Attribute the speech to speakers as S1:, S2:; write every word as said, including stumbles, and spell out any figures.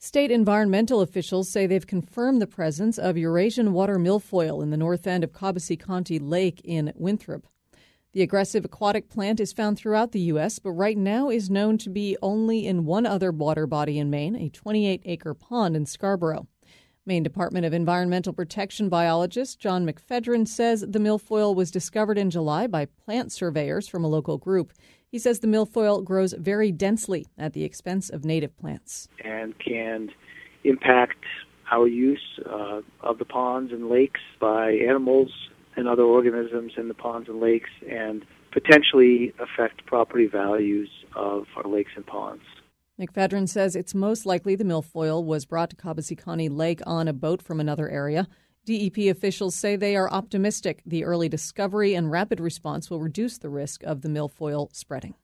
S1: State environmental officials say they've confirmed the presence of Eurasian water milfoil in the north end of Cobbossee-Conti Lake in Winthrop. The aggressive aquatic plant is found throughout the U S, but right now is known to be only in one other water body in Maine, a twenty-eight acre pond in Scarborough. Maine Department of Environmental Protection biologist John McPhedran says the milfoil was discovered in July by plant surveyors from a local group. He says the milfoil grows very densely at the expense of native plants.
S2: And can impact our use uh, of the ponds and lakes by animals and other organisms in the ponds and lakes, and potentially affect property values of our lakes and ponds.
S1: McPhedran says it's most likely the milfoil was brought to Cobbossee-Conti Lake on a boat from another area. D E P officials say they are optimistic the early discovery and rapid response will reduce the risk of the milfoil spreading.